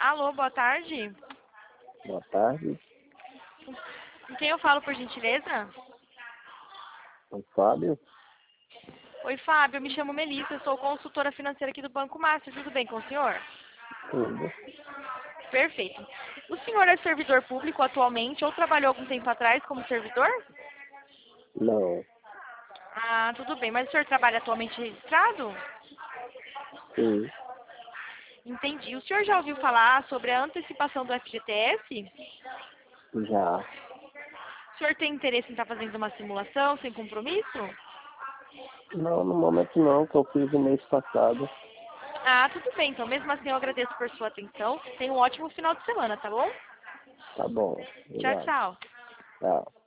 Alô, boa tarde. Boa tarde, Com quem eu falo, por gentileza? o Fábio. Oi, Fábio, eu me chamo Melissa, eu sou consultora financeira aqui do Banco Master. Tudo bem com o senhor? Tudo. Perfeito. O senhor é servidor público atualmente ou trabalhou algum tempo atrás como servidor? Não, Ah, tudo bem. Mas o senhor trabalha atualmente registrado? sim, Entendi. O senhor já ouviu falar sobre a antecipação do FGTS? já. O senhor tem interesse em estar fazendo uma simulação sem compromisso? Não, no momento não, que eu fiz o mês passado. Ah, tudo bem. Então, mesmo assim, eu agradeço por sua atenção. Tenha um ótimo final de semana, tá bom? Tá bom, Tchau, obrigado. tchau. Tchau.